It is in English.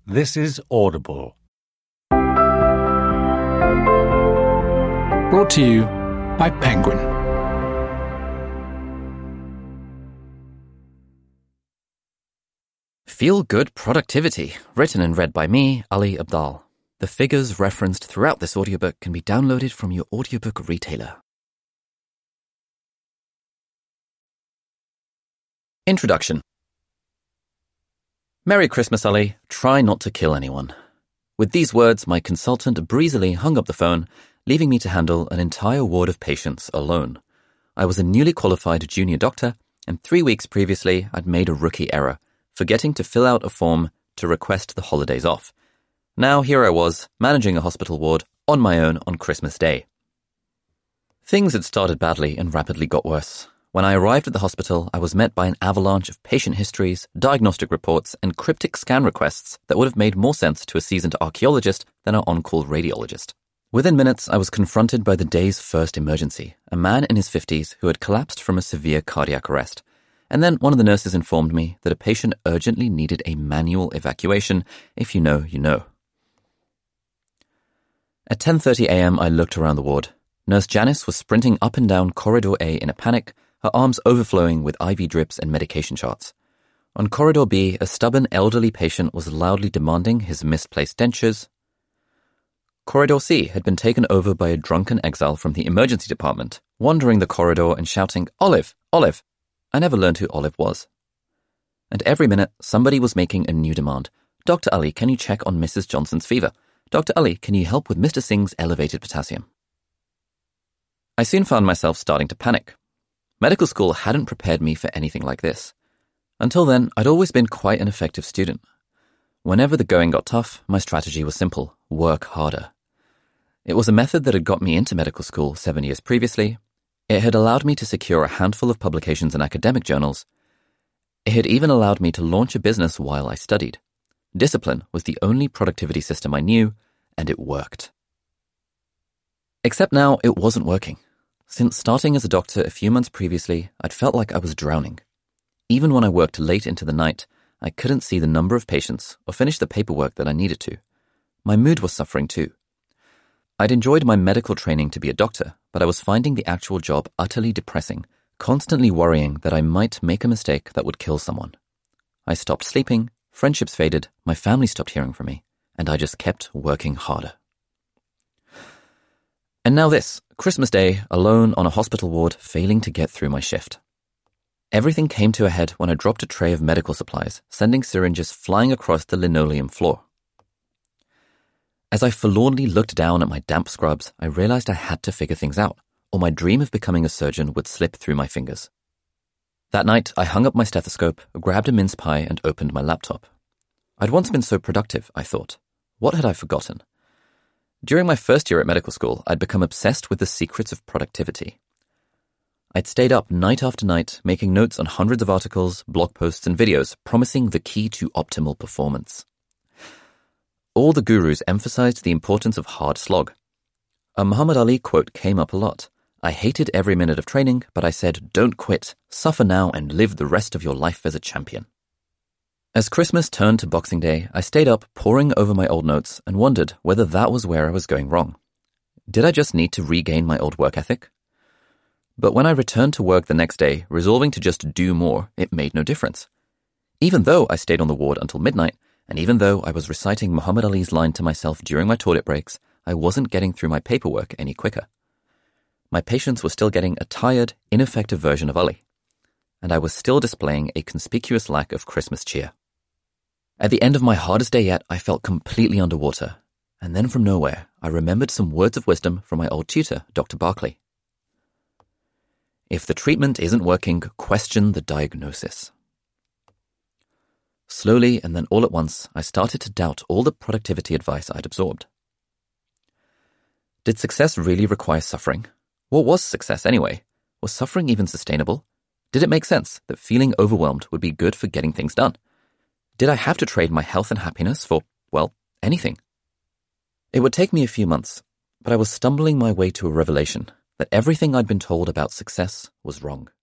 This is Audible. Brought to you by Penguin. Feel Good Productivity, written and read by me, Ali Abdaal. The figures referenced throughout this audiobook can be downloaded from your audiobook retailer. Introduction. Merry Christmas, Ali. Try not to kill anyone. With these words, my consultant breezily hung up the phone, leaving me to handle an entire ward of patients alone. I was a newly qualified junior doctor, and 3 weeks previously I'd made a rookie error, forgetting to fill out a form to request the holidays off. Now here I was, managing a hospital ward on my own on Christmas Day. Things had started badly and rapidly got worse. When I arrived at the hospital, I was met by an avalanche of patient histories, diagnostic reports, and cryptic scan requests that would have made more sense to a seasoned archaeologist than our on-call radiologist. Within minutes, I was confronted by the day's first emergency, a man in his 50s who had collapsed from a severe cardiac arrest. And then one of the nurses informed me that a patient urgently needed a manual evacuation. If you know, you know. At 10:30 a.m., I looked around the ward. Nurse Janice was sprinting up and down Corridor A in a panic, her arms overflowing with IV drips and medication charts. On Corridor B, a stubborn elderly patient was loudly demanding his misplaced dentures. Corridor C had been taken over by a drunken exile from the emergency department, wandering the corridor and shouting, "Olive! Olive!" I never learned who Olive was. And every minute, somebody was making a new demand. "Dr. Ali, can you check on Mrs. Johnson's fever? Dr. Ali, can you help with Mr. Singh's elevated potassium?" I soon found myself starting to panic. Medical school hadn't prepared me for anything like this. Until then, I'd always been quite an effective student. Whenever the going got tough, my strategy was simple: work harder. It was a method that had got me into medical school 7 years previously. It had allowed me to secure a handful of publications in academic journals. It had even allowed me to launch a business while I studied. Discipline was the only productivity system I knew, and it worked. Except now, it wasn't working. Since starting as a doctor a few months previously, I'd felt like I was drowning. Even when I worked late into the night, I couldn't see the number of patients or finish the paperwork that I needed to. My mood was suffering too. I'd enjoyed my medical training to be a doctor, but I was finding the actual job utterly depressing, constantly worrying that I might make a mistake that would kill someone. I stopped sleeping, friendships faded, my family stopped hearing from me, and I just kept working harder. And now this, Christmas Day, alone on a hospital ward, failing to get through my shift. Everything came to a head when I dropped a tray of medical supplies, sending syringes flying across the linoleum floor. As I forlornly looked down at my damp scrubs, I realized I had to figure things out, or my dream of becoming a surgeon would slip through my fingers. That night, I hung up my stethoscope, grabbed a mince pie, and opened my laptop. I'd once been so productive, I thought. What had I forgotten? During my first year at medical school, I'd become obsessed with the secrets of productivity. I'd stayed up night after night, making notes on hundreds of articles, blog posts, and videos, promising the key to optimal performance. All the gurus emphasized the importance of hard slog. A Muhammad Ali quote came up a lot. "I hated every minute of training, but I said, don't quit, suffer now and live the rest of your life as a champion." As Christmas turned to Boxing Day, I stayed up poring over my old notes and wondered whether that was where I was going wrong. Did I just need to regain my old work ethic? But when I returned to work the next day, resolving to just do more, it made no difference. Even though I stayed on the ward until midnight, and even though I was reciting Muhammad Ali's line to myself during my toilet breaks, I wasn't getting through my paperwork any quicker. My patients were still getting a tired, ineffective version of Ali, and I was still displaying a conspicuous lack of Christmas cheer. At the end of my hardest day yet, I felt completely underwater, and then from nowhere, I remembered some words of wisdom from my old tutor, Dr. Barkley. If the treatment isn't working, question the diagnosis. Slowly, and then all at once, I started to doubt all the productivity advice I'd absorbed. Did success really require suffering? What was success anyway? Was suffering even sustainable? Did it make sense that feeling overwhelmed would be good for getting things done? Did I have to trade my health and happiness for, well, anything? It would take me a few months, but I was stumbling my way to a revelation that everything I'd been told about success was wrong.